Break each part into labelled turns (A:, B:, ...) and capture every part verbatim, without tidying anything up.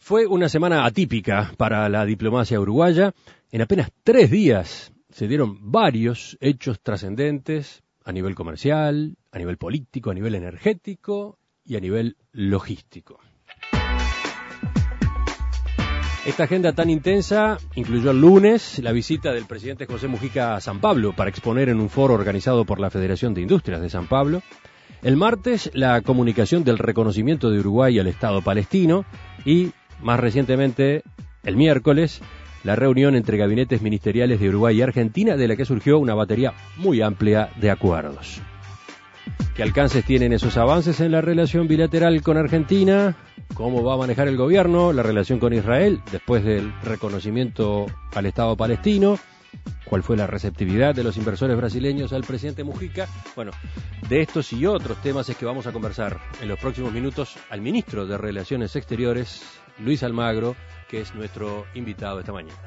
A: Fue una semana atípica para la diplomacia uruguaya. En apenas tres días se dieron varios hechos trascendentes a nivel comercial, a nivel político, a nivel energético y a nivel logístico. Esta agenda tan intensa incluyó el lunes la visita del presidente José Mujica a San Pablo para exponer en un foro organizado por la Federación de Industrias de San Pablo. El martes, la comunicación del reconocimiento de Uruguay al Estado palestino y, más recientemente, el miércoles, la reunión entre gabinetes ministeriales de Uruguay y Argentina, de la que surgió una batería muy amplia de acuerdos. ¿Qué alcances tienen esos avances en la relación bilateral con Argentina? ¿Cómo va a manejar el gobierno la relación con Israel después del reconocimiento al Estado palestino? ¿Cuál fue la receptividad de los inversores brasileños al presidente Mujica? Bueno, de estos y otros temas es que vamos a conversar en los próximos minutos al ministro de Relaciones Exteriores, Luis Almagro, que es nuestro invitado esta mañana.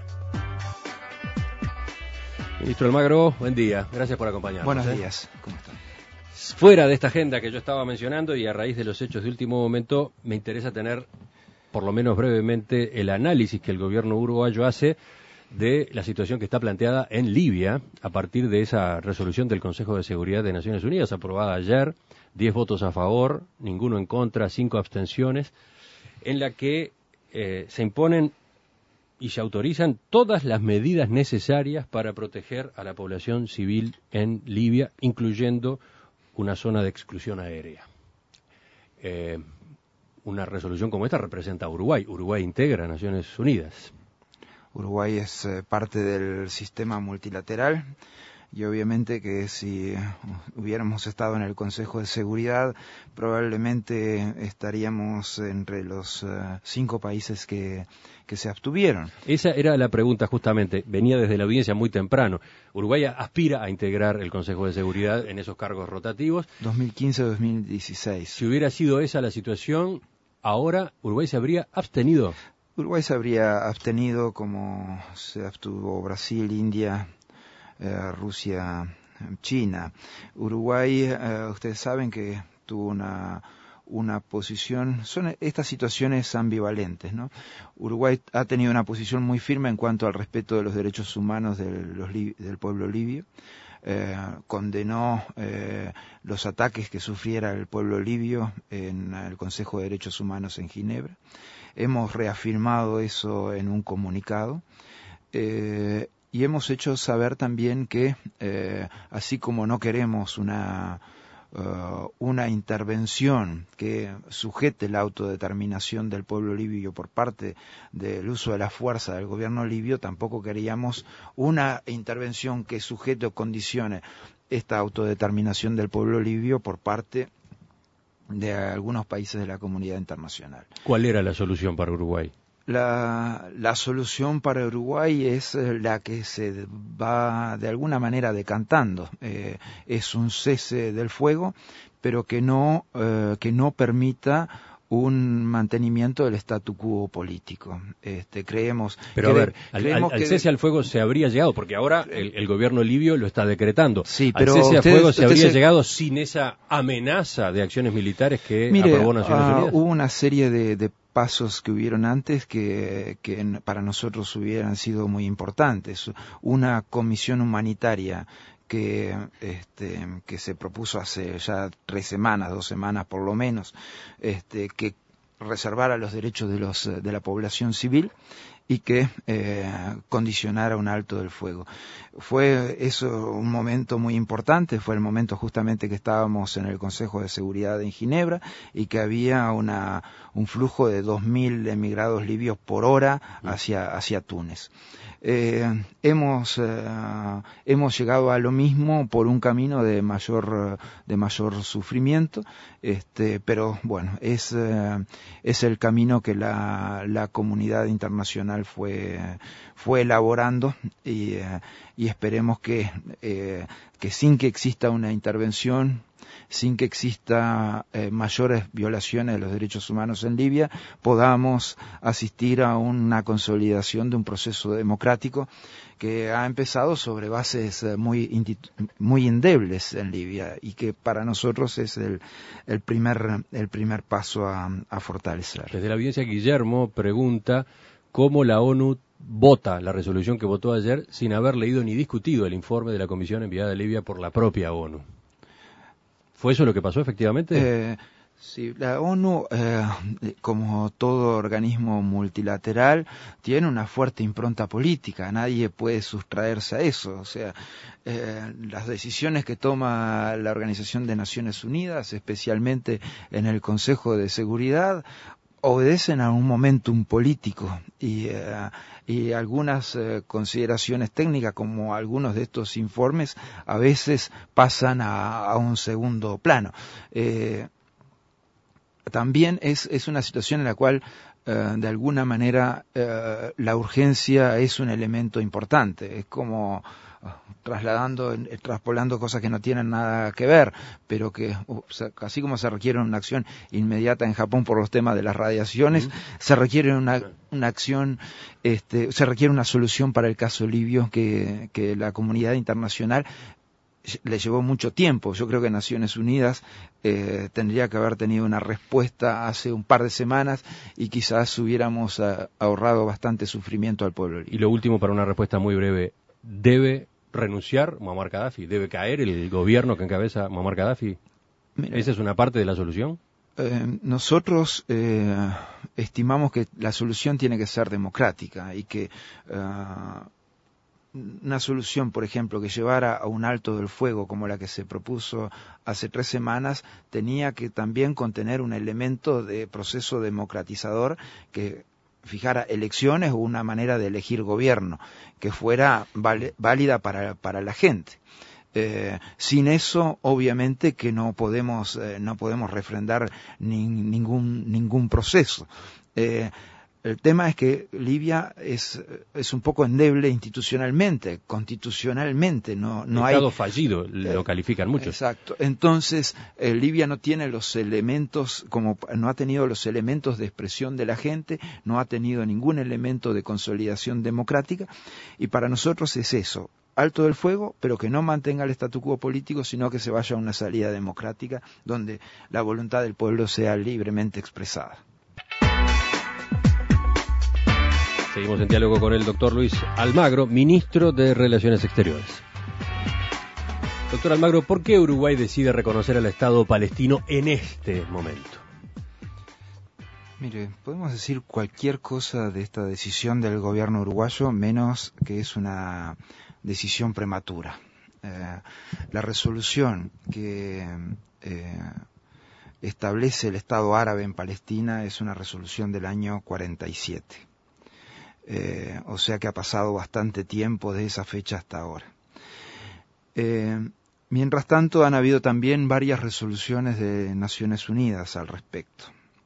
A: Ministro Almagro, buen día. Gracias por acompañarnos.
B: Buenos
A: ¿eh?
B: días. ¿Cómo están?
A: Fuera de esta agenda que yo estaba mencionando y a raíz de los hechos de último momento, me interesa tener, por lo menos brevemente, el análisis que el gobierno uruguayo hace de la situación que está planteada en Libia a partir de esa resolución del Consejo de Seguridad de Naciones Unidas aprobada ayer, diez votos a favor, ninguno en contra, cinco abstenciones, en la que eh, se imponen y se autorizan todas las medidas necesarias para proteger a la población civil en Libia, incluyendo una zona de exclusión aérea. Eh, una resolución como esta representa a Uruguay. Uruguay integra a Naciones Unidas.
B: Uruguay es eh, parte del sistema multilateral y obviamente que si hubiéramos estado en el Consejo de Seguridad probablemente estaríamos entre los uh, cinco países que, que se abstuvieron.
A: Esa era la pregunta justamente, venía desde la audiencia muy temprano. Uruguay aspira a integrar el Consejo de Seguridad en esos cargos rotativos.
B: dos mil quince a dos mil dieciséis.
A: Si hubiera sido esa la situación, ahora Uruguay se habría abstenido.
B: Uruguay se habría abstenido como se abstuvo Brasil, India, eh, Rusia, China. Uruguay, eh, ustedes saben que tuvo una, una posición, son estas situaciones ambivalentes, ¿no? Uruguay ha tenido una posición muy firme en cuanto al respeto de los derechos humanos de los, del pueblo libio. Eh, condenó eh, los ataques que sufriera el pueblo libio en el Consejo de Derechos Humanos en Ginebra. Hemos reafirmado eso en un comunicado eh, y hemos hecho saber también que eh, así como no queremos una uh, una intervención que sujete la autodeterminación del pueblo libio por parte del uso de la fuerza del gobierno libio, tampoco queríamos una intervención que sujete o condicione esta autodeterminación del pueblo libio por parte de algunos países de la comunidad internacional.
A: ¿Cuál era la solución para Uruguay?
B: La, la solución para Uruguay es la que se va de alguna manera decantando. Eh, es un cese del fuego, pero que no, eh, que no permita un mantenimiento del statu quo político. Este, creemos
A: Pero
B: que
A: a ver,
B: de,
A: al,
B: creemos
A: al, al
B: que
A: cese al fuego se habría llegado, porque ahora el, el gobierno libio lo está decretando.
B: Sí, pero
A: al cese
B: ustedes,
A: al fuego se habría
B: se...
A: llegado sin esa amenaza de acciones militares que
B: Mire,
A: aprobó Naciones
B: uh,
A: Unidas.
B: Hubo una serie de, de pasos que hubieron antes que, que para nosotros hubieran sido muy importantes. Una comisión humanitaria que este que se propuso hace ya tres semanas, dos semanas por lo menos, este que reservara los derechos de los de la población civil y que eh, condicionara un alto del fuego. Fue eso un momento muy importante, fue el momento justamente que estábamos en el Consejo de Seguridad en Ginebra y que había una un flujo de dos mil emigrados libios por hora hacia hacia Túnez. Eh, hemos eh, hemos llegado a lo mismo por un camino de mayor de mayor sufrimiento, este, pero bueno, es eh, es el camino que la la comunidad internacional fue fue elaborando y eh, y esperemos que eh, que sin que exista una intervención sin que exista eh, mayores violaciones de los derechos humanos en Libia, podamos asistir a una consolidación de un proceso democrático que ha empezado sobre bases muy, muy endebles en Libia y que para nosotros es el, el, primer, el primer paso a, a fortalecer.
A: Desde la audiencia, Guillermo pregunta cómo la ONU vota la resolución que votó ayer sin haber leído ni discutido el informe de la comisión enviada a Libia por la propia ONU. ¿Fue eso lo que pasó efectivamente?
B: Eh, sí, la ONU, eh, como todo organismo multilateral, tiene una fuerte impronta política. Nadie puede sustraerse a eso. O sea, eh, las decisiones que toma la Organización de Naciones Unidas, especialmente en el Consejo de Seguridad, obedecen a un momentum político y, eh, y algunas eh, consideraciones técnicas, como algunos de estos informes, a veces pasan a, a un segundo plano. Eh, también es, es una situación en la cual eh, de alguna manera eh, la urgencia es un elemento importante. Es como trasladando, traspolando cosas que no tienen nada que ver, pero que, o sea, así como se requiere una acción inmediata en Japón por los temas de las radiaciones, uh-huh. se requiere una, una acción, este, se requiere una solución para el caso libio que, que la comunidad internacional le llevó mucho tiempo. Yo creo que Naciones Unidas eh, tendría que haber tenido una respuesta hace un par de semanas y quizás hubiéramos a, ahorrado bastante sufrimiento al pueblo libio.
A: Y lo último, para una respuesta muy breve, ¿debe renunciar Muammar Gaddafi? ¿Debe caer el gobierno que encabeza Muammar Gaddafi? Mira, ¿esa es una parte de la solución?
B: Eh, nosotros eh, estimamos que la solución tiene que ser democrática y que uh, una solución, por ejemplo, que llevara a un alto del fuego como la que se propuso hace tres semanas, tenía que también contener un elemento de proceso democratizador que fijara elecciones o una manera de elegir gobierno que fuera válida para, para la gente. Eh, sin eso, obviamente que no podemos, eh, no podemos refrendar ni, ningún, ningún proceso. Eh, El tema es que Libia es, es un poco endeble institucionalmente, constitucionalmente, no, no hay...
A: Estado fallido, eh, lo califican muchos.
B: Exacto. Entonces, eh, Libia no tiene los elementos, como no ha tenido los elementos de expresión de la gente, no ha tenido ningún elemento de consolidación democrática, y para nosotros es eso, alto del fuego, pero que no mantenga el statu quo político, sino que se vaya a una salida democrática, donde la voluntad del pueblo sea libremente expresada.
A: Seguimos en diálogo con el doctor Luis Almagro, ministro de Relaciones Exteriores. Doctor Almagro, ¿por qué Uruguay decide reconocer al Estado palestino en este momento?
B: Mire, podemos decir cualquier cosa de esta decisión del gobierno uruguayo, menos que es una decisión prematura. Eh, la resolución que eh, establece el Estado árabe en Palestina es una resolución del año cuarenta y siete. Eh, o sea que ha pasado bastante tiempo de esa fecha hasta ahora. Eh, mientras tanto, han habido también varias resoluciones de Naciones Unidas al respecto.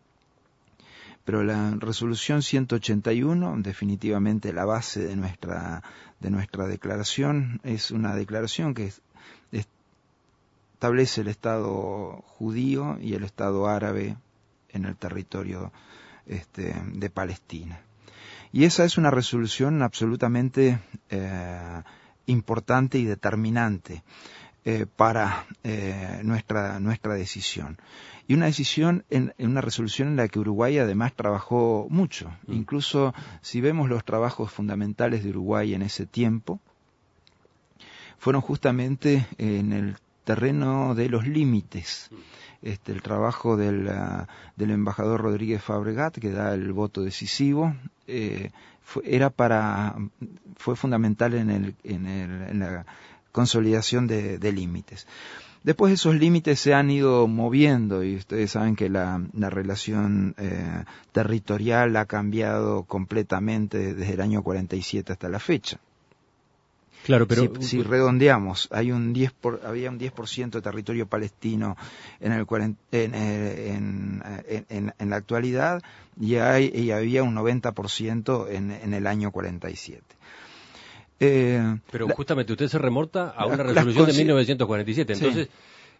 B: Pero la resolución ciento ochenta y uno, definitivamente la base de nuestra, de nuestra declaración, es una declaración que es, es, establece el Estado judío y el Estado árabe en el territorio este, de Palestina. Y esa es una resolución absolutamente eh, importante y determinante eh, para eh, nuestra nuestra decisión. Y una decisión, en, en una resolución en la que Uruguay además trabajó mucho. Mm. Incluso si vemos los trabajos fundamentales de Uruguay en ese tiempo, fueron justamente en el terreno de los límites. Este, el trabajo del, uh, del embajador Rodríguez Fabregat, que da el voto decisivo, eh, fue, era para, fue fundamental en, el, en, el, en la consolidación de, de límites. Después esos límites se han ido moviendo y ustedes saben que la, la relación eh, territorial ha cambiado completamente desde el año cuarenta y siete hasta la fecha.
A: Claro, pero
B: si, si redondeamos, hay un diez por, había un diez por ciento de territorio palestino en el en, en, en, en, en la actualidad y, hay, y había un noventa por ciento en, en el año cuarenta y siete.
A: Eh, pero la, justamente usted se remonta a una resolución de mil novecientos cuarenta y siete, entonces sí.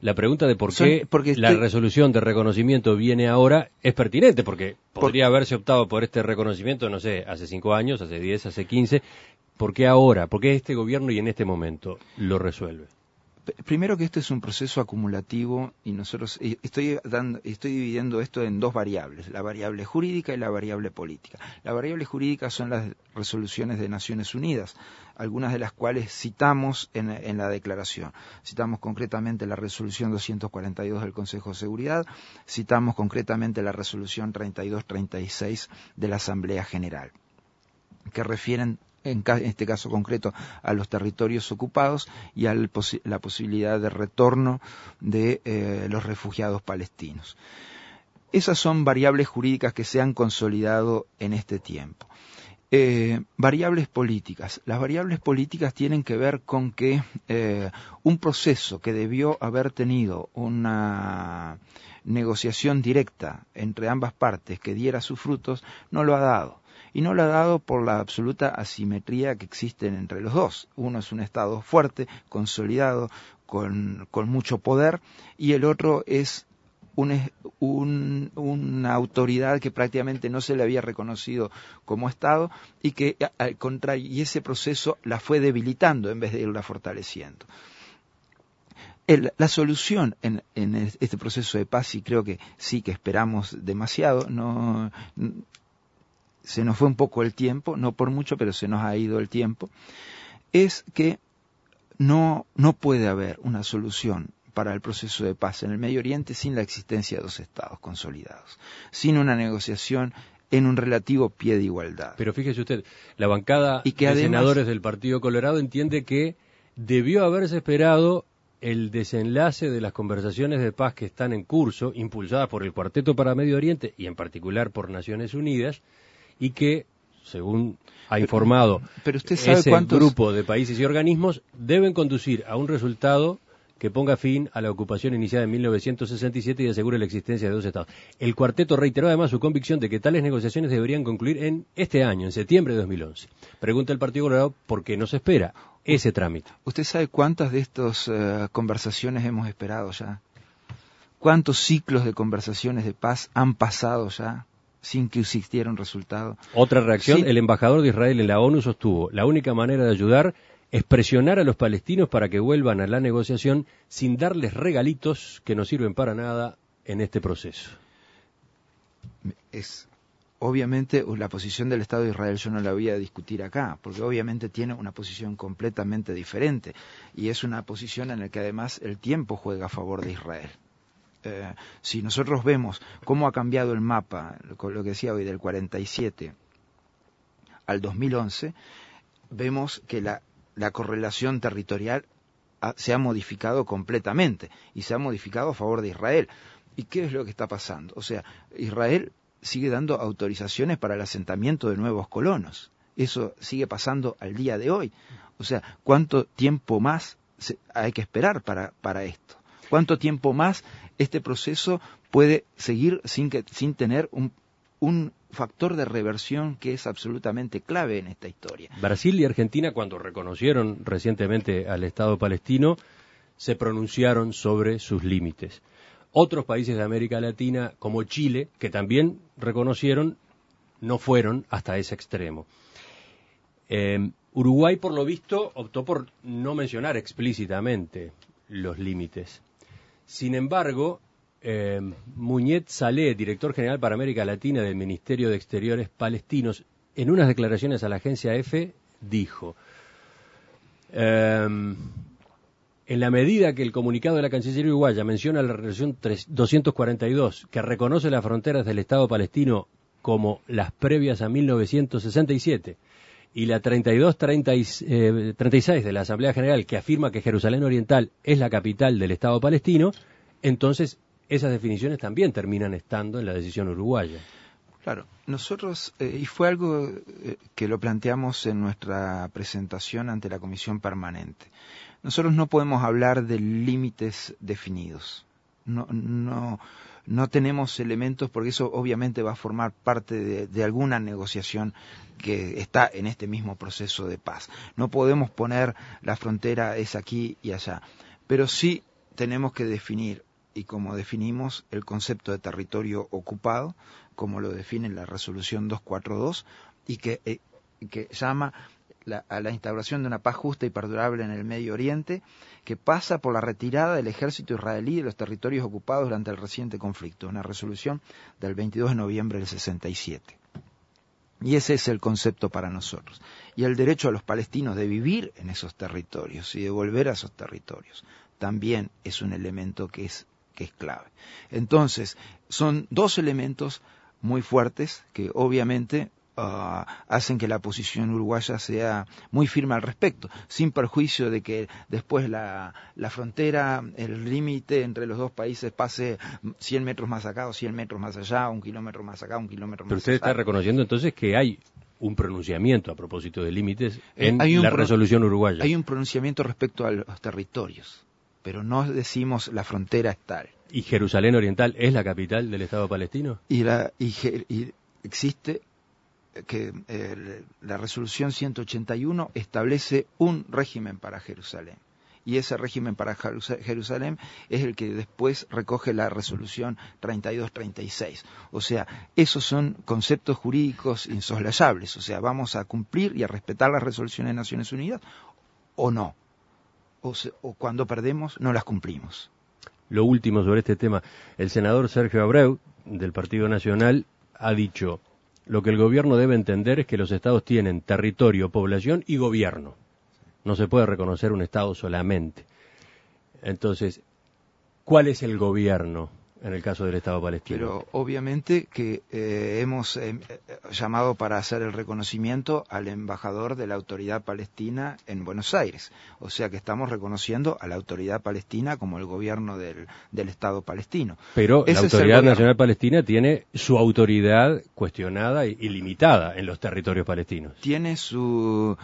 A: La pregunta de por
B: Son,
A: qué
B: porque
A: la
B: estoy...
A: resolución de reconocimiento viene ahora es pertinente, porque podría por... haberse optado por este reconocimiento, no sé, hace cinco años, hace diez, hace quince. ¿Por qué ahora? ¿Por qué este gobierno y en este momento lo resuelve?
B: Primero que este es un proceso acumulativo y nosotros estoy dando, estoy dividiendo esto en dos variables, la variable jurídica y la variable política. La variable jurídica son las resoluciones de Naciones Unidas, algunas de las cuales citamos en, en la declaración. Citamos concretamente la resolución doscientos cuarenta y dos del Consejo de Seguridad, citamos concretamente la resolución treinta y dos treinta y seis de la Asamblea General, que refieren en este caso concreto a los territorios ocupados y a la posibilidad de retorno de eh, los refugiados palestinos. Esas son variables jurídicas que se han consolidado en este tiempo. Eh, variables políticas. Las variables políticas tienen que ver con que eh, un proceso que debió haber tenido una negociación directa entre ambas partes que diera sus frutos, no lo ha dado. Y no lo ha dado por la absoluta asimetría que existe entre los dos. Uno es un Estado fuerte, consolidado, con, con mucho poder, y el otro es un, un, una autoridad que prácticamente no se le había reconocido como Estado y que, al contrario, y ese proceso la fue debilitando en vez de irla fortaleciendo. El, la solución en, en este proceso de paz, y creo que sí que esperamos demasiado, no... se nos fue un poco el tiempo, no por mucho, pero se nos ha ido el tiempo, es que no, no puede haber una solución para el proceso de paz en el Medio Oriente sin la existencia de dos estados consolidados, sin una negociación en un relativo pie de igualdad.
A: Pero fíjese usted, la bancada
B: y que
A: de
B: además,
A: senadores del Partido Colorado entiende que debió haberse esperado el desenlace de las conversaciones de paz que están en curso, impulsadas por el Cuarteto para Medio Oriente y en particular por Naciones Unidas, y que, según ha informado
B: pero usted sabe
A: ese
B: cuántos...
A: grupo de países y organismos, deben conducir a un resultado que ponga fin a la ocupación iniciada en mil novecientos sesenta y siete y asegure la existencia de dos estados. El cuarteto reiteró además su convicción de que tales negociaciones deberían concluir en este año, en septiembre de dos mil once. Pregunta el Partido Colorado por qué no se espera ese trámite.
B: ¿Usted sabe cuántas de estas uh, conversaciones hemos esperado ya? ¿Cuántos ciclos de conversaciones de paz han pasado ya sin que existiera un resultado?
A: Otra reacción,
B: sí.
A: El embajador de Israel en la ONU sostuvo: la única manera de ayudar es presionar a los palestinos para que vuelvan a la negociación sin darles regalitos que no sirven para nada en este proceso.
B: Es obviamente la posición del Estado de Israel yo no la voy a discutir acá, porque obviamente tiene una posición completamente diferente y es una posición en la que además el tiempo juega a favor de Israel. Eh, si nosotros vemos cómo ha cambiado el mapa, lo, lo que decía hoy, del cuarenta y siete al dos mil once, vemos que la, la correlación territorial ha, se ha modificado completamente y se ha modificado a favor de Israel. ¿Y qué es lo que está pasando? O sea, Israel sigue dando autorizaciones para el asentamiento de nuevos colonos. Eso sigue pasando al día de hoy. O sea, ¿cuánto tiempo más se, hay que esperar para, para esto? ¿Cuánto tiempo más este proceso puede seguir sin, que, sin tener un, un factor de reversión que es absolutamente clave en esta historia?
A: Brasil y Argentina, cuando reconocieron recientemente al Estado palestino, se pronunciaron sobre sus límites. Otros países de América Latina, como Chile, que también reconocieron, no fueron hasta ese extremo. Eh, Uruguay, por lo visto, optó por no mencionar explícitamente los límites. Sin embargo, eh, Muñet Saleh, director general para América Latina del Ministerio de Exteriores palestinos, en unas declaraciones a la agencia EFE, dijo: eh, en la medida que el comunicado de la Cancillería uruguaya menciona la resolución doscientos cuarenta y dos, que reconoce las fronteras del Estado palestino como las previas a mil novecientos sesenta y siete, y la treinta y dos treinta y seis de la Asamblea General, que afirma que Jerusalén Oriental es la capital del Estado palestino, entonces esas definiciones también terminan estando en la decisión uruguaya.
B: Claro, nosotros, eh, y fue algo eh, que lo planteamos en nuestra presentación ante la Comisión Permanente, nosotros no podemos hablar de límites definidos, no, no, no tenemos elementos, porque eso obviamente va a formar parte de, de alguna negociación que está en este mismo proceso de paz. No podemos poner la frontera es aquí y allá, pero sí tenemos que definir, y como definimos, el concepto de territorio ocupado, como lo define la resolución doscientos cuarenta y dos, y que, eh, que llama la, a la instauración de una paz justa y perdurable en el Medio Oriente, que pasa por la retirada del ejército israelí de los territorios ocupados durante el reciente conflicto, una resolución del veintidós de noviembre del sesenta y siete. Y ese es el concepto para nosotros. Y el derecho a los palestinos de vivir en esos territorios y de volver a esos territorios también es un elemento que es, que es clave. Entonces, son dos elementos muy fuertes que obviamente uh, hacen que la posición uruguaya sea muy firme al respecto, sin perjuicio de que después la, la frontera, el límite entre los dos países pase cien metros más acá o cien metros más allá, un kilómetro más acá, un kilómetro más allá.
A: Pero usted está reconociendo entonces que hay un pronunciamiento a propósito de límites en
B: hay
A: la
B: pro-
A: resolución uruguaya.
B: Hay un pronunciamiento respecto a los territorios, pero no decimos la frontera es tal.
A: ¿Y Jerusalén Oriental es la capital del Estado palestino?
B: Y, la, y, y existe que eh, la resolución ciento ochenta y uno establece un régimen para Jerusalén. Y ese régimen para Jerusalén es el que después recoge la resolución treinta y dos treinta y seis. O sea, esos son conceptos jurídicos insoslayables. O sea, vamos a cumplir y a respetar las resoluciones de Naciones Unidas o no. O, se, o cuando perdemos, no las cumplimos.
A: Lo último sobre este tema, el senador Sergio Abreu, del Partido Nacional, ha dicho: lo que el gobierno debe entender es que los estados tienen territorio, población y gobierno. No se puede reconocer un estado solamente. Entonces, ¿cuál es el gobierno en el caso del Estado palestino?
B: Pero obviamente que eh, hemos eh, llamado para hacer el reconocimiento al embajador de la Autoridad Palestina en Buenos Aires. O sea que estamos reconociendo a la Autoridad Palestina como el gobierno del, del Estado palestino.
A: Pero
B: Ese
A: la Autoridad Nacional Palestina tiene su autoridad cuestionada y limitada en los territorios palestinos.
B: Tiene su...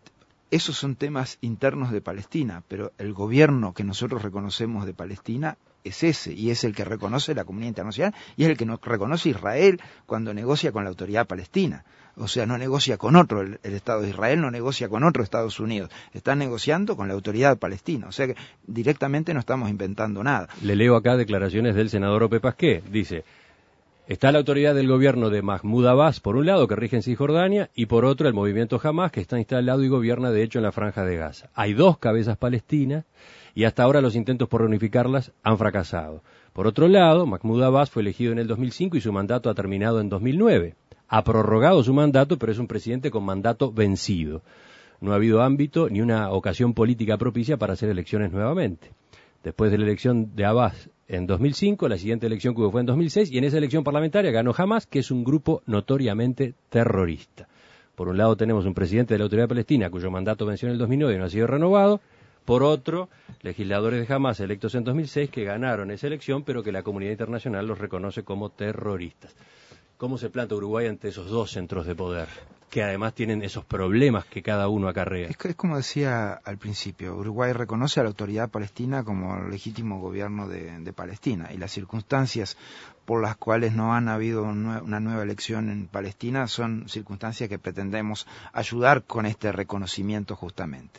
B: Esos son temas internos de Palestina, pero el gobierno que nosotros reconocemos de Palestina es ese, y es el que reconoce la comunidad internacional, y es el que nos reconoce Israel cuando negocia con la autoridad palestina. O sea, no negocia con otro, el, el Estado de Israel no negocia con otro Estados Unidos, está negociando con la autoridad palestina. O sea que directamente no estamos inventando nada.
A: Le leo acá declaraciones del senador Ope Pasqué, dice: está la autoridad del gobierno de Mahmoud Abbas, por un lado, que rige en Cisjordania, y por otro, el movimiento Hamas, que está instalado y gobierna, de hecho, en la Franja de Gaza. Hay dos cabezas palestinas, y hasta ahora los intentos por reunificarlas han fracasado. Por otro lado, Mahmoud Abbas fue elegido en el dos mil cinco y su mandato ha terminado en dos mil nueve. Ha prorrogado su mandato, pero es un presidente con mandato vencido. No ha habido ámbito ni una ocasión política propicia para hacer elecciones nuevamente. Después de la elección de Abbas en dos mil cinco, la siguiente elección que hubo fue en dos mil seis, y en esa elección parlamentaria ganó Hamas, que es un grupo notoriamente terrorista. Por un lado tenemos un presidente de la Autoridad Palestina, cuyo mandato venció en el dos mil nueve y no ha sido renovado. Por otro, legisladores de Hamas electos en dos mil seis que ganaron esa elección, pero que la comunidad internacional los reconoce como terroristas. ¿Cómo se planta Uruguay ante esos dos centros de poder, que además tienen esos problemas que cada uno acarrea?
B: Es, es como decía al principio, Uruguay reconoce a la autoridad palestina como el legítimo gobierno de, de Palestina, y las circunstancias por las cuales no han habido una nueva elección en Palestina son circunstancias que pretendemos ayudar con este reconocimiento justamente.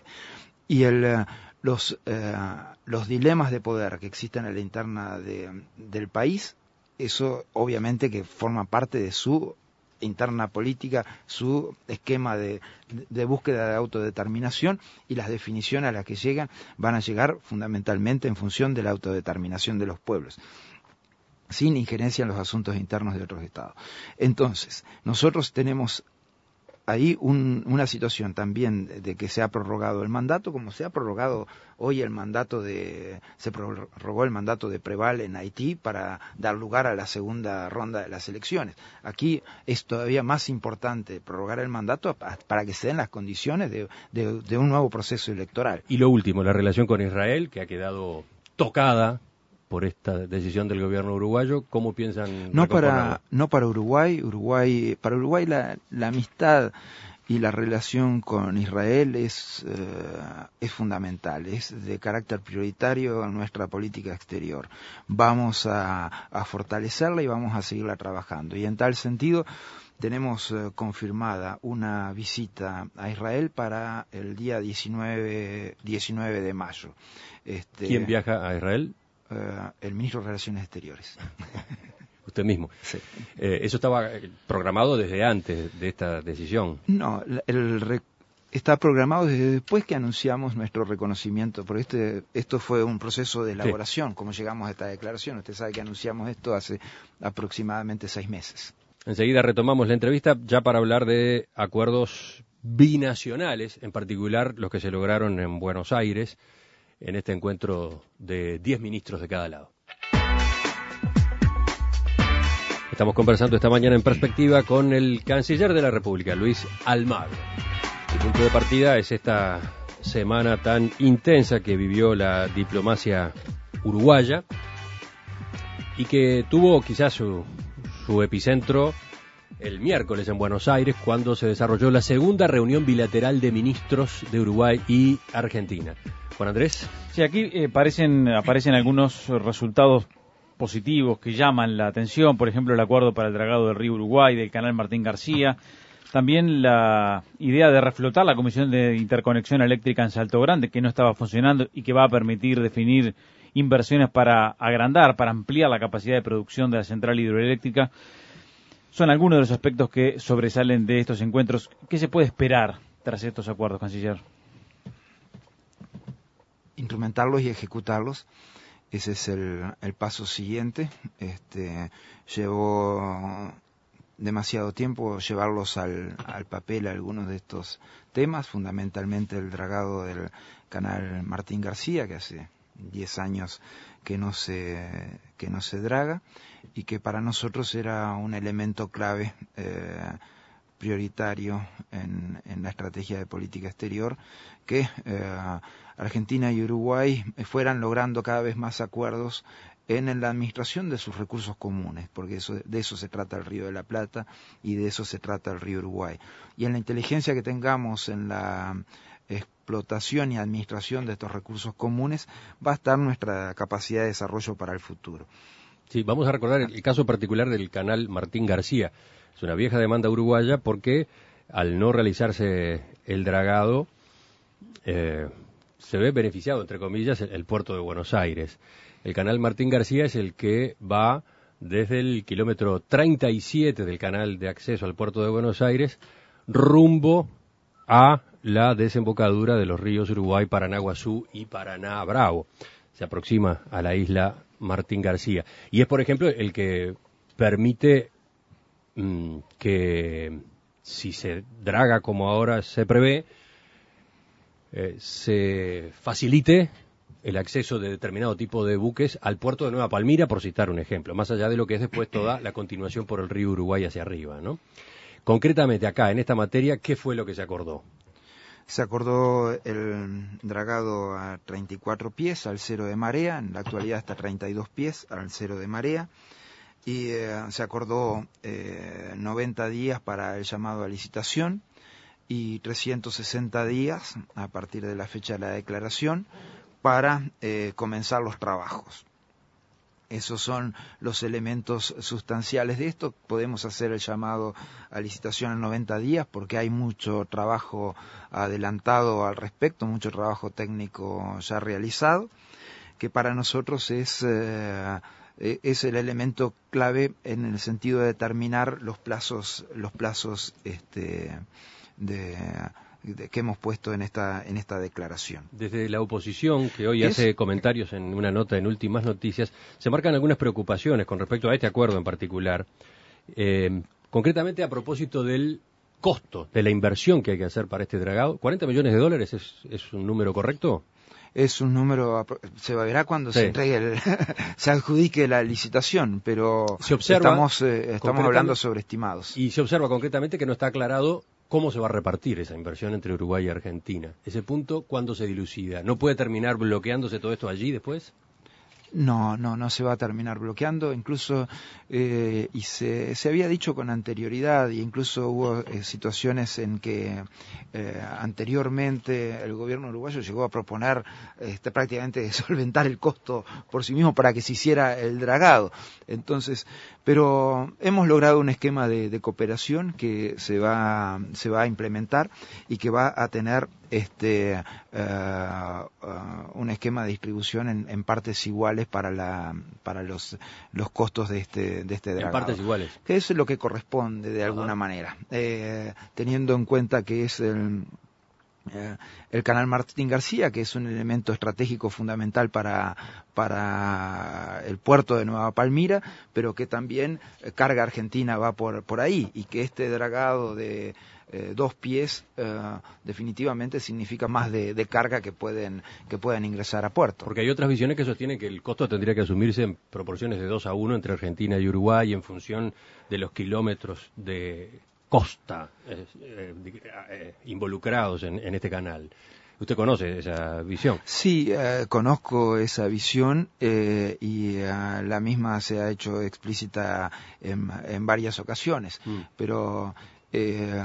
B: Y el, los, eh, los dilemas de poder que existen en la interna de, del país, eso obviamente que forma parte de su interna política, su esquema de, de búsqueda de autodeterminación, y las definiciones a las que llegan van a llegar fundamentalmente en función de la autodeterminación de los pueblos, sin injerencia en los asuntos internos de otros estados. Entonces, nosotros tenemos ahí un, una situación también de, de que se ha prorrogado el mandato, como se ha prorrogado hoy el mandato de, se prorrogó el mandato de Preval en Haití para dar lugar a la segunda ronda de las elecciones. Aquí es todavía más importante prorrogar el mandato para que se den las condiciones de, de, de un nuevo proceso electoral.
A: Y lo último, la relación con Israel, que ha quedado tocada por esta decisión del gobierno uruguayo. ¿Cómo piensan
B: no para no para Uruguay Uruguay para Uruguay la, la amistad y la relación con Israel es eh, es fundamental, es de carácter prioritario en nuestra política exterior. Vamos a, a fortalecerla y vamos a seguirla trabajando, y en tal sentido tenemos eh, confirmada una visita a Israel para el día diecinueve de mayo.
A: Este, ¿Quién viaja a Israel?
B: Uh, el ministro de Relaciones Exteriores.
A: Usted mismo.
B: Sí.
A: Eh, ¿Eso estaba programado desde antes de esta decisión?
B: No, el, el está programado desde después que anunciamos nuestro reconocimiento, porque este, esto fue un proceso de elaboración, sí. Como llegamos a esta declaración. Usted sabe que anunciamos esto hace aproximadamente seis meses.
A: Enseguida retomamos la entrevista ya para hablar de acuerdos binacionales, en particular los que se lograron en Buenos Aires, en este encuentro de diez ministros de cada lado. Estamos conversando esta mañana en Perspectiva con el canciller de la República, Luis Almagro. El punto de partida es esta semana tan intensa que vivió la diplomacia uruguaya y que tuvo quizás su, su epicentro el miércoles en Buenos Aires, cuando se desarrolló la segunda reunión bilateral de ministros de Uruguay y Argentina. Juan Andrés.
C: Sí, aquí eh, parecen, aparecen algunos resultados positivos que llaman la atención, por ejemplo el acuerdo para el dragado del río Uruguay, del canal Martín García, también la idea de reflotar la Comisión de Interconexión Eléctrica en Salto Grande, que no estaba funcionando y que va a permitir definir inversiones para agrandar, para ampliar la capacidad de producción de la central hidroeléctrica. Son algunos de los aspectos que sobresalen de estos encuentros. ¿Qué se puede esperar tras estos acuerdos, canciller?
B: Instrumentarlos y ejecutarlos. Ese es el, el paso siguiente. Este, llevó demasiado tiempo llevarlos al, al papel algunos de estos temas, fundamentalmente el dragado del canal Martín García, que hace diez años que no se que no se draga y que para nosotros era un elemento clave eh, prioritario en, en la estrategia de política exterior, que eh, Argentina y Uruguay fueran logrando cada vez más acuerdos en la administración de sus recursos comunes, porque eso, de eso se trata el Río de la Plata y de eso se trata el Río Uruguay. Y en la inteligencia que tengamos en la explotación y administración de estos recursos comunes va a estar nuestra capacidad de desarrollo para el futuro.
A: Sí, vamos a recordar el caso particular del canal Martín García. Es una vieja demanda uruguaya porque al no realizarse el dragado eh, se ve beneficiado, entre comillas, el, el puerto de Buenos Aires. El canal Martín García es el que va desde el kilómetro treinta y siete del canal de acceso al puerto de Buenos Aires rumbo a la desembocadura de los ríos Uruguay, Paranaguazú y Paraná Bravo. Se aproxima a la isla Martín García. Y es, por ejemplo, el que permite mmm, que, si se draga como ahora se prevé, eh, se facilite el acceso de determinado tipo de buques al puerto de Nueva Palmira, por citar un ejemplo, más allá de lo que es después toda la continuación por el río Uruguay hacia arriba, ¿no? Concretamente acá, en esta materia, ¿qué fue lo que se acordó?
B: Se acordó el dragado a treinta y cuatro pies al cero de marea, en la actualidad está a treinta y dos pies al cero de marea, y eh, se acordó eh, noventa días para el llamado a licitación y trescientos sesenta días a partir de la fecha de la declaración para eh, comenzar los trabajos. Esos son los elementos sustanciales de esto. Podemos hacer el llamado a licitación en noventa días porque hay mucho trabajo adelantado al respecto, mucho trabajo técnico ya realizado, que para nosotros es, eh, es el elemento clave en el sentido de determinar los plazos, los plazos este, de... De, que hemos puesto en esta en esta declaración.
A: Desde la oposición, que hoy
B: es,
A: hace comentarios en una nota en Últimas Noticias, se marcan algunas preocupaciones con respecto a este acuerdo en particular, eh, concretamente a propósito del costo, de la inversión que hay que hacer para este dragado. ¿cuarenta millones de dólares es, es un número correcto?
B: Es un número, se verá cuando sí. se entregue, el, se adjudique la licitación, pero
A: se observa
B: estamos, eh, estamos hablando sobre estimados.
A: Y se observa concretamente que no está aclarado cómo se va a repartir esa inversión entre Uruguay y Argentina. Ese punto, ¿cuándo se dilucida? ¿No puede terminar bloqueándose todo esto allí después?
B: No, no, no se va a terminar bloqueando, incluso, eh, y se, se había dicho con anterioridad, y incluso hubo eh, situaciones en que eh, anteriormente el gobierno uruguayo llegó a proponer este, prácticamente solventar el costo por sí mismo para que se hiciera el dragado. Entonces, pero hemos logrado un esquema de, de cooperación que se va, se va a implementar y que va a tener este uh, uh, un esquema de distribución en, en partes iguales para la para los los costos de este de este dragado.
A: En partes iguales.
B: Que es lo que corresponde de alguna
A: Ajá.
B: manera, eh, teniendo en cuenta que es el Eh, el canal Martín García, que es un elemento estratégico fundamental para, para el puerto de Nueva Palmira, pero que también eh, carga argentina va por, por ahí, y que este dragado de eh, dos pies eh, definitivamente significa más de, de carga que pueden, que pueden ingresar a puerto.
A: Porque hay otras visiones que sostienen que el costo tendría que asumirse en proporciones de dos a uno entre Argentina y Uruguay en función de los kilómetros de costa eh, eh, eh, involucrados en, en este canal. ¿Usted conoce esa visión?
B: Sí, eh, conozco esa visión eh, y eh, la misma se ha hecho explícita en, en varias ocasiones, mm. pero eh,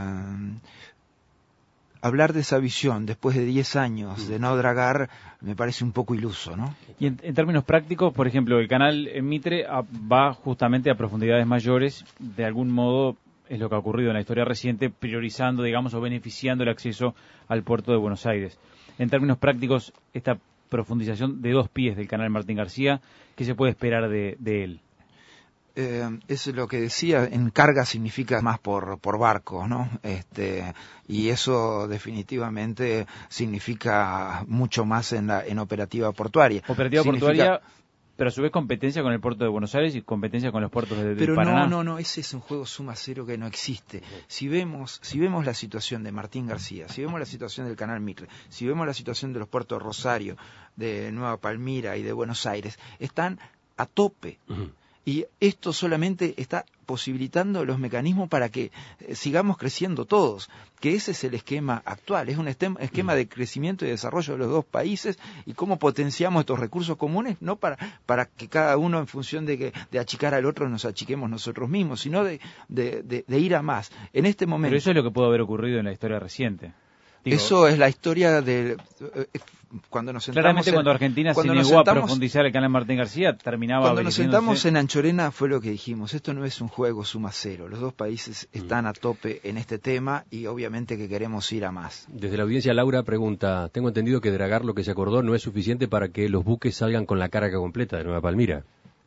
B: hablar de esa visión después de diez años mm. de no dragar me parece un poco iluso, ¿no?
C: Y en, en términos prácticos, por ejemplo, el canal en Mitre a, va justamente a profundidades mayores, de algún modo es lo que ha ocurrido en la historia reciente, priorizando, digamos, o beneficiando el acceso al puerto de Buenos Aires. En términos prácticos, esta profundización de dos pies del canal Martín García, ¿qué se puede esperar de, de él?
B: Eh, es lo que decía, en carga significa más por, por barco, ¿no? Este, y eso definitivamente significa mucho más en la en operativa portuaria.
C: Operativa
B: significa...
C: portuaria, pero a su vez competencia con el puerto de Buenos Aires y competencia con los puertos de, de
B: pero
C: Paraná.
B: no, no, no, ese es un juego suma cero que no existe. Si vemos, si vemos la situación de Martín García, si vemos la situación del canal Mitre, si vemos la situación de los puertos de Rosario, de Nueva Palmira y de Buenos Aires, están a tope. Uh-huh. Y esto solamente está posibilitando los mecanismos para que eh, sigamos creciendo todos, que ese es el esquema actual, es un esquema, esquema de crecimiento y desarrollo de los dos países y cómo potenciamos estos recursos comunes, no para, para que cada uno en función de, que, de achicar al otro nos achiquemos nosotros mismos, sino de, de, de, de ir a más. En este momento...
C: Pero eso es lo que pudo haber ocurrido en la historia reciente.
B: Digo, eso es la historia de... Eh, cuando nos sentamos
C: claramente
B: en,
C: cuando Argentina
B: cuando
C: se negó
B: sentamos,
C: a profundizar el canal Martín García, terminaba
B: cuando nos sentamos en Anchorena fue lo que dijimos, esto no es un juego suma cero, los dos países están a tope en este tema y obviamente que queremos ir a más.
A: Desde la audiencia Laura pregunta, tengo entendido que dragar lo que se acordó no es suficiente para que los buques salgan con la carga completa de Nueva Palmira.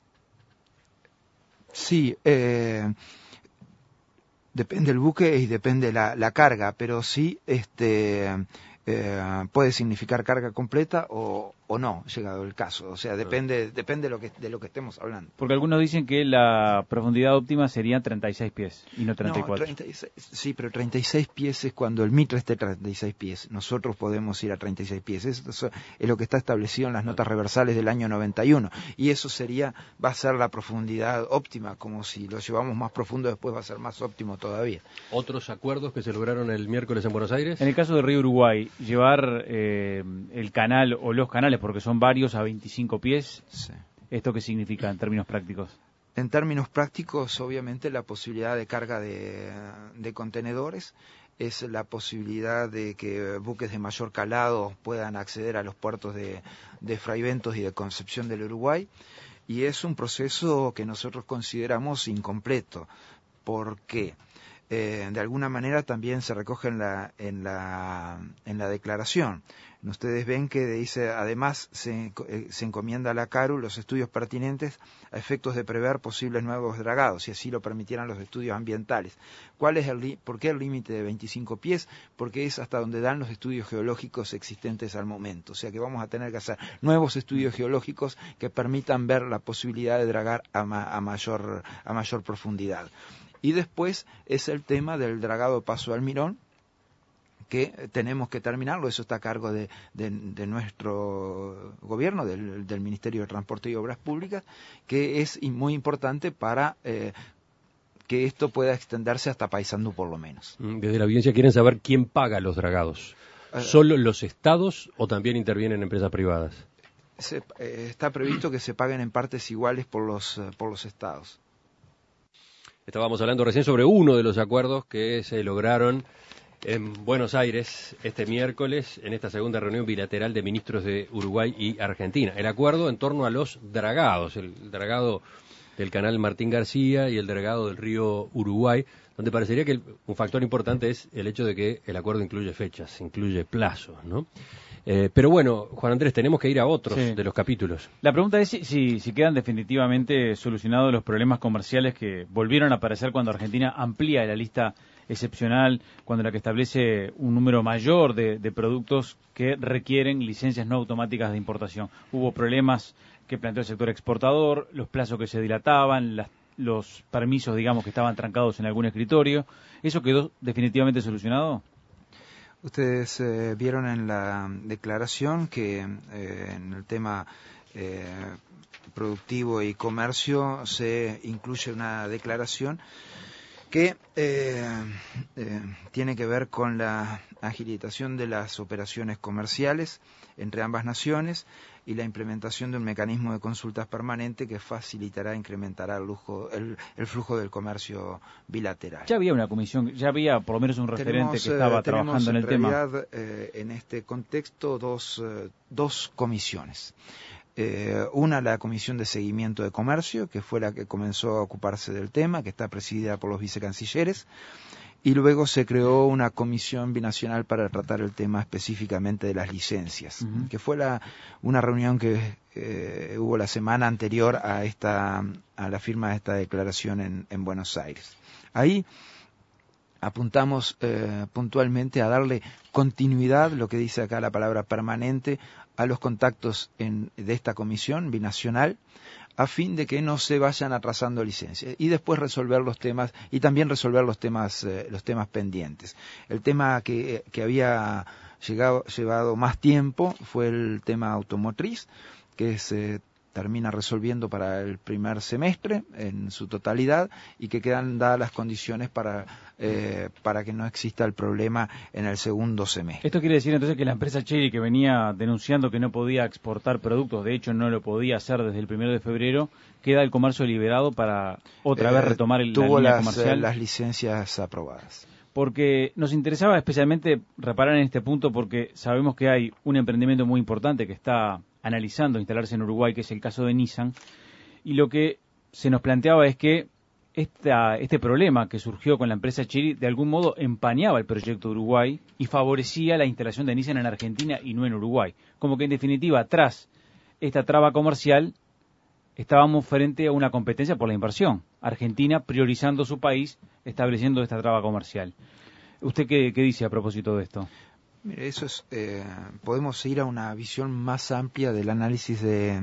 B: Sí, eh, depende del buque y depende la, la carga, pero sí, este... Eh, puede significar carga completa o, o no, llegado el caso. O sea, depende depende de lo que de lo que estemos hablando.
C: Porque algunos dicen que la profundidad óptima sería treinta y seis pies y no treinta y cuatro.
B: No, treinta y seis, sí, pero treinta y seis pies es cuando el Mitre esté treinta y seis pies. Nosotros podemos ir a treinta y seis pies. Eso es lo que está establecido en las notas reversales del año noventa y uno. Y eso sería, va a ser la profundidad óptima, como si lo llevamos más profundo después va a ser más óptimo todavía.
A: ¿Otros acuerdos que se lograron el miércoles en Buenos Aires?
C: En el caso del río Uruguay, llevar eh, el canal o los canales, porque son varios, a veinticinco pies, sí. ¿Esto qué significa en términos prácticos?
B: En términos prácticos, obviamente, la posibilidad de carga de, de contenedores, es la posibilidad de que buques de mayor calado puedan acceder a los puertos de, de Fraiventos y de Concepción del Uruguay, y es un proceso que nosotros consideramos incompleto. ¿Por qué? Eh, de alguna manera también se recoge en la, en la, en la declaración. Ustedes ven que dice, además se, eh, se encomienda a la CARU los estudios pertinentes a efectos de prever posibles nuevos dragados, si así lo permitieran los estudios ambientales. ¿Cuál es el, ¿Por qué el límite de veinticinco pies? Porque es hasta donde dan los estudios geológicos existentes al momento. O sea que vamos a tener que hacer nuevos estudios geológicos que permitan ver la posibilidad de dragar a, ma, a, mayor, a mayor profundidad. Y después es el tema del dragado Paso Almirón, que tenemos que terminarlo, eso está a cargo de, de, de nuestro gobierno, del, del Ministerio de Transporte y Obras Públicas, que es muy importante para eh, que esto pueda extenderse hasta Paysandú por lo menos.
A: Desde la audiencia quieren saber quién paga los dragados. ¿Solo los estados o también intervienen empresas privadas?
B: se, eh, está previsto que se paguen en partes iguales por los, uh, por los estados.
A: Estábamos hablando recién sobre uno de los acuerdos que se lograron en Buenos Aires este miércoles en esta segunda reunión bilateral de ministros de Uruguay y Argentina. El acuerdo en torno a los dragados, el dragado del canal Martín García y el dragado del río Uruguay, donde parecería que el, un factor importante es el hecho de que el acuerdo incluye fechas, incluye plazos, ¿no? Eh, pero bueno, Juan Andrés, tenemos que ir a otros sí. de los capítulos.
C: La pregunta es si, si, si quedan definitivamente solucionados los problemas comerciales que volvieron a aparecer cuando Argentina amplía la lista excepcional, cuando la que establece un número mayor de, de productos que requieren licencias no automáticas de importación. Hubo problemas que planteó el sector exportador, los plazos que se dilataban, las, los permisos, digamos, que estaban trancados en algún escritorio. ¿Eso quedó definitivamente solucionado?
B: Ustedes eh, vieron en la declaración que eh, en el tema eh, productivo y comercio se incluye una declaración que eh, eh, tiene que ver con la agilización de las operaciones comerciales entre ambas naciones y la implementación de un mecanismo de consultas permanente que facilitará e incrementará el, lujo, el, el flujo del comercio bilateral.
C: Ya había una comisión, ya había por lo menos un referente
B: tenemos,
C: que estaba
B: eh,
C: trabajando en, en el
B: realidad,
C: tema.
B: Eh, en este contexto, dos, eh, dos comisiones. Eh, una, la Comisión de Seguimiento de Comercio, que fue la que comenzó a ocuparse del tema, que está presidida por los vicecancilleres, y luego se creó una comisión binacional para tratar el tema específicamente de las licencias, uh-huh. que fue la, una reunión que eh, hubo la semana anterior a, esta, a la firma de esta declaración en, en Buenos Aires. Ahí apuntamos eh, puntualmente a darle continuidad, lo que dice acá la palabra permanente, a los contactos en, de esta comisión binacional, a fin de que no se vayan atrasando licencias y después resolver los temas y también resolver los temas eh, los temas pendientes. El tema que, que había llegado, llevado más tiempo fue el tema automotriz, que se termina resolviendo para el primer semestre en su totalidad y que quedan dadas las condiciones para eh, para que no exista el problema en el segundo semestre.
C: Esto quiere decir entonces que la empresa Chery, que venía denunciando que no podía exportar productos, de hecho no lo podía hacer desde el primero de febrero, queda el comercio liberado para otra eh, vez retomar el,
B: tuvo
C: la línea
B: las,
C: comercial.
B: las licencias aprobadas.
C: Porque nos interesaba especialmente reparar en este punto porque sabemos que hay un emprendimiento muy importante que está analizando instalarse en Uruguay, que es el caso de Nissan, y lo que se nos planteaba es que esta, este problema que surgió con la empresa Chery de algún modo empañaba el proyecto de Uruguay y favorecía la instalación de Nissan en Argentina y no en Uruguay. Como que en definitiva, tras esta traba comercial, estábamos frente a una competencia por la inversión. Argentina priorizando su país, estableciendo esta traba comercial. ¿Usted qué, qué dice a propósito de esto?
B: Mire, eso es, eh, podemos ir a una visión más amplia del análisis de,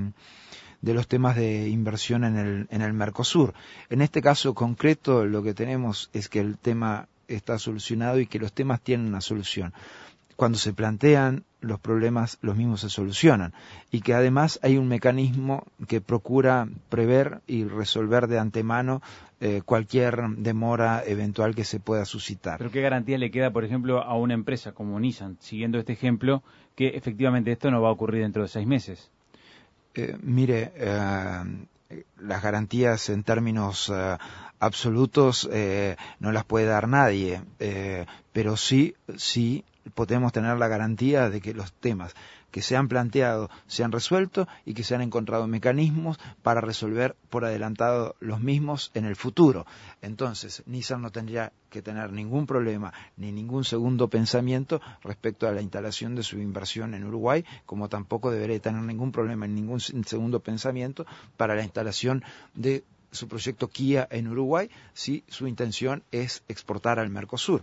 B: de los temas de inversión en el, en el Mercosur. En este caso concreto, lo que tenemos es que el tema está solucionado y que los temas tienen una solución. Cuando se plantean los problemas, los mismos se solucionan. Y que además hay un mecanismo que procura prever y resolver de antemano eh, cualquier demora eventual que se pueda suscitar.
C: ¿Pero qué garantía le queda, por ejemplo, a una empresa como Nissan, siguiendo este ejemplo, que efectivamente esto no va a ocurrir dentro de seis meses?
B: Eh, mire, eh, las garantías en términos eh, absolutos eh, no las puede dar nadie, eh, pero sí, sí podemos tener la garantía de que los temas que se han planteado se han resuelto y que se han encontrado mecanismos para resolver por adelantado los mismos en el futuro. Entonces, Nissan no tendría que tener ningún problema ni ningún segundo pensamiento respecto a la instalación de su inversión en Uruguay, como tampoco debería tener ningún problema en ningún segundo pensamiento para la instalación de su proyecto Kia en Uruguay, si su intención es exportar al Mercosur.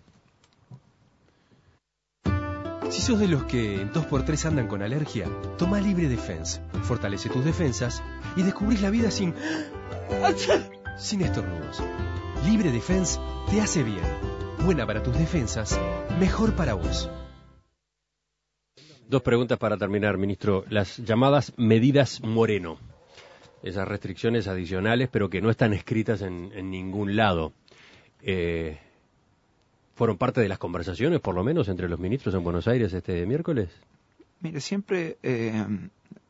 D: Si sos de los que en dos por tres andan con alergia, toma Libre Defense. Fortalece tus defensas y descubrís la vida sin... sin estornudos. Libre Defense te hace bien. Buena para tus defensas, mejor para vos.
A: Dos preguntas para terminar, ministro. Las llamadas medidas Moreno. Esas restricciones adicionales, pero que no están escritas en, en ningún lado. Eh... ¿Fueron parte de las conversaciones, por lo menos, entre los ministros en Buenos Aires este miércoles?
B: Mire, siempre eh,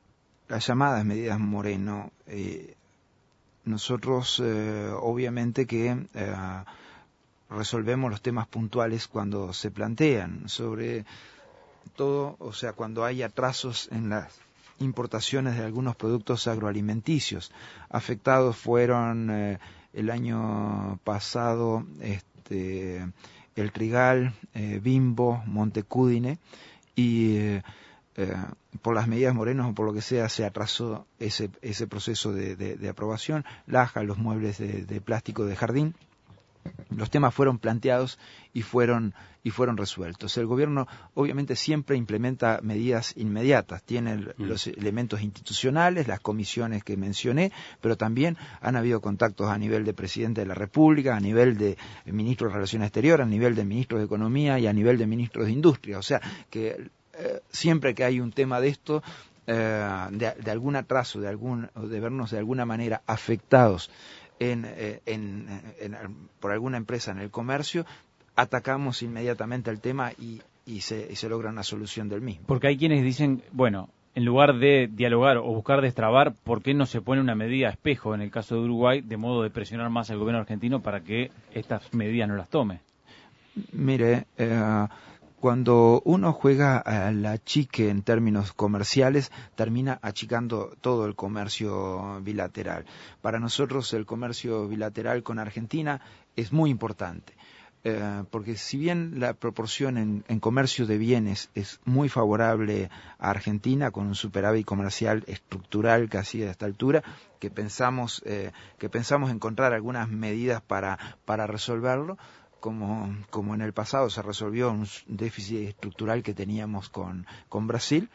B: las llamadas medidas Moreno, eh, nosotros eh, obviamente que eh, resolvemos los temas puntuales cuando se plantean, sobre todo, o sea, cuando hay atrasos en las importaciones de algunos productos agroalimenticios. Afectados fueron eh, el año pasado este, el trigal, eh, Bimbo, Montecúdine, y eh, eh, por las medidas Moreno o por lo que sea se atrasó ese, ese proceso de, de, de aprobación. Laja, los muebles de, de plástico de jardín. Los temas fueron planteados y fueron y fueron resueltos. El gobierno obviamente siempre implementa medidas inmediatas, tiene el, mm. los elementos institucionales, las comisiones que mencioné, pero también han habido contactos a nivel de presidente de la República, a nivel de ministro de Relaciones Exteriores, a nivel de ministro de Economía y a nivel de ministros de Industria. O sea que eh, siempre que hay un tema de esto, eh, de, de algún atraso, de algún de vernos de alguna manera afectados En, en, en, en, por alguna empresa en el comercio, atacamos inmediatamente el tema y, y, se, y se logra una solución del mismo.
C: Porque hay quienes dicen, bueno, en lugar de dialogar o buscar destrabar, ¿por qué no se pone una medida espejo en el caso de Uruguay, de modo de presionar más al gobierno argentino para que estas medidas no las tome?
B: Mire, eh, cuando uno juega a la chique en términos comerciales, termina achicando todo el comercio bilateral. Para nosotros el comercio bilateral con Argentina es muy importante, eh, porque si bien la proporción en, en comercio de bienes es muy favorable a Argentina, con un superávit comercial estructural casi a esta altura, que pensamos, eh, que pensamos encontrar algunas medidas para, para resolverlo, Como, como en el pasado se resolvió un déficit estructural que teníamos con, con Brasil,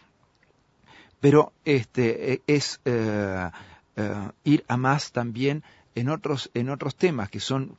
B: pero este es eh, eh, ir a más también en otros, en otros temas que son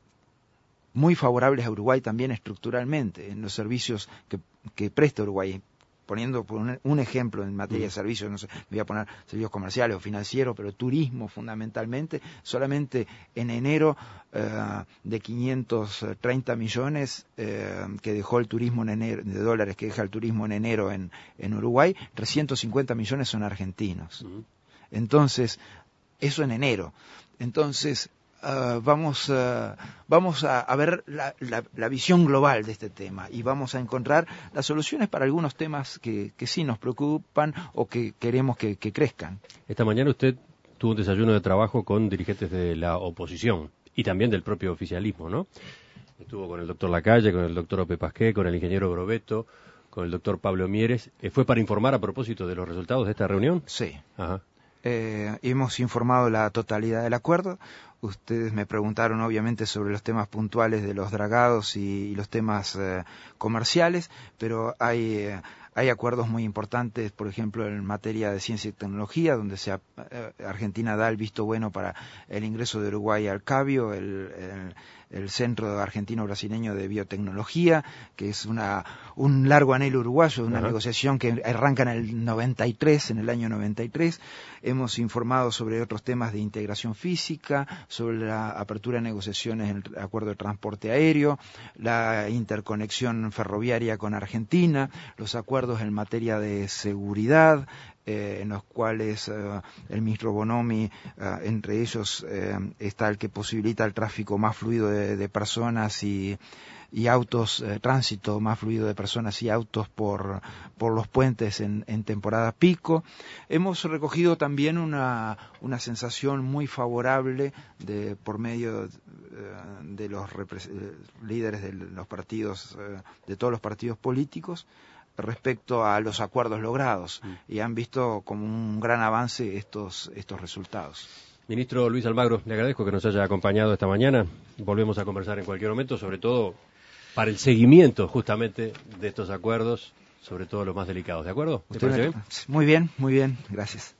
B: muy favorables a Uruguay también estructuralmente, en los servicios que, que presta Uruguay. Poniendo por un, un ejemplo en materia de servicios, no sé, me voy a poner servicios comerciales o financieros, pero turismo fundamentalmente, solamente en enero eh, de quinientos treinta millones eh, que dejó el turismo en enero, de dólares que deja el turismo en enero en, en Uruguay, trescientos cincuenta millones son argentinos. Entonces, eso en enero. Entonces, Uh, vamos, uh, vamos a, a ver la, la, la visión global de este tema y vamos a encontrar las soluciones para algunos temas que, que sí nos preocupan o que queremos que, que crezcan.
A: Esta mañana usted tuvo un desayuno de trabajo con dirigentes de la oposición y también del propio oficialismo, ¿no? Estuvo con el doctor Lacalle, con el doctor Ope Pasqué, con el ingeniero Brovetto, con el doctor Pablo Mieres. ¿Fue para informar a propósito de los resultados de esta reunión?
B: Sí.
A: Ajá.
B: Eh, hemos informado la totalidad del acuerdo. Ustedes me preguntaron obviamente sobre los temas puntuales de los dragados y, y los temas eh, comerciales, pero hay, eh, hay acuerdos muy importantes, por ejemplo, en materia de ciencia y tecnología, donde se, eh, Argentina da el visto bueno para el ingreso de Uruguay al CABIO, el, el, el Centro Argentino-Brasileño de Biotecnología, que es una un largo anhelo uruguayo, una uh-huh. negociación que arranca en el noventa y tres, en el año noventa y tres. Hemos informado sobre otros temas de integración física, sobre la apertura de negociaciones en el acuerdo de transporte aéreo, la interconexión ferroviaria con Argentina, los acuerdos en materia de seguridad, eh, en los cuales eh, el ministro Bonomi, eh, entre ellos eh, está el que posibilita el tráfico más fluido de, de personas y y autos, eh, tránsito más fluido de personas y autos por, por los puentes en, en temporada pico. Hemos recogido también una, una sensación muy favorable de, por medio eh, de los repre- líderes de los partidos, eh, de todos los partidos políticos, respecto a los acuerdos logrados, mm. y han visto como un gran avance estos, estos resultados.
A: Ministro Luis Almagro, le agradezco que nos haya acompañado esta mañana. Volvemos a conversar en cualquier momento, sobre todo para el seguimiento justamente de estos acuerdos, sobre todo los más delicados. ¿De acuerdo? ¿Te parece bien?
B: Muy bien, muy bien. Gracias.